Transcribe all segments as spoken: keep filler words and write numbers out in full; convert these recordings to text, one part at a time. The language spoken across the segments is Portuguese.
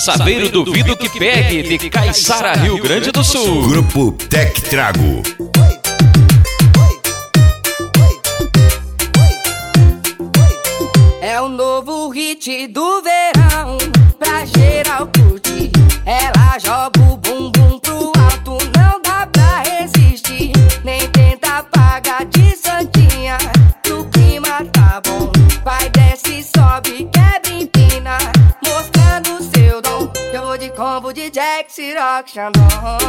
Saber o duvido que pegue, de Caiçara, Rio Grande do Sul. Grupo Tec Trago. É o novo hit do verão, pra geral curtir. Ela joga o bumbum pro alto, não dá pra resistir. Nem tenta apagar de santinha, o clima tá bom. Vai, desce, sobe, quebra, empina, mostrando seu dom. Eu vou de combo de Jack, Ciroc, Xandão.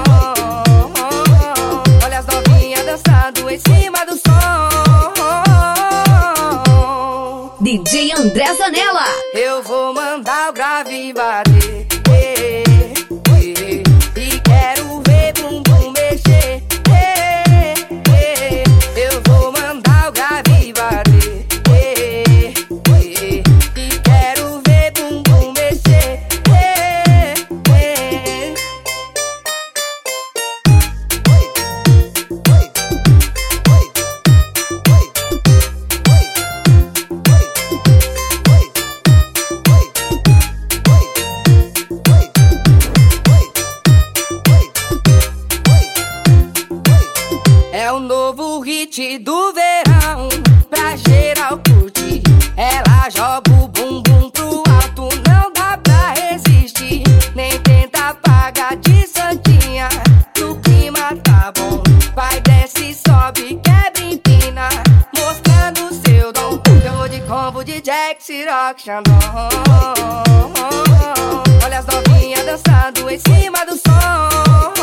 Olha as novinhas dançando em cima do som. D J André Zanella. Eu vou mandar o grave bater, eh, eh, e quero ver bumbum mexer, eh, eh, eu vou mandar o grave bater, eh, eh, e quero ver bumbum mexer, eh, eh. É o novo hit do verão, pra geral curtir. Ela joga o bumbum pro alto, não dá pra resistir. Nem tenta apagar de santinha, o clima tá bom. Vai, desce, sobe, quebra, empina, mostrando seu dom. Eu vou de combo de Jack, Ciroc, Xandão. Olha as novinhas dançando em cima do som.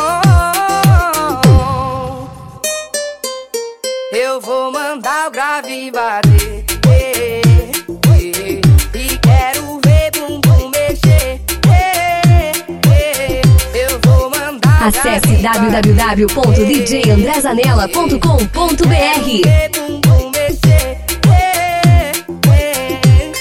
Eu vou mandar o grave bater, eh, eh, e quero ver bumbum mexer, eh, eh, eu vou mandar. Acesse w w w ponto d j andré zanella ponto com ponto b r. Bumbum mexer, eh, eh.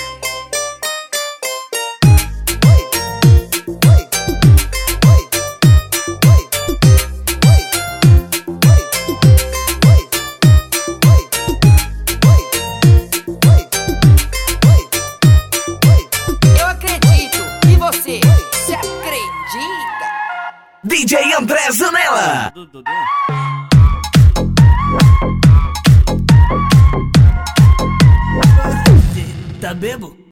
Eu acredito e você se acredita? D J André Zanella. Tá bebo?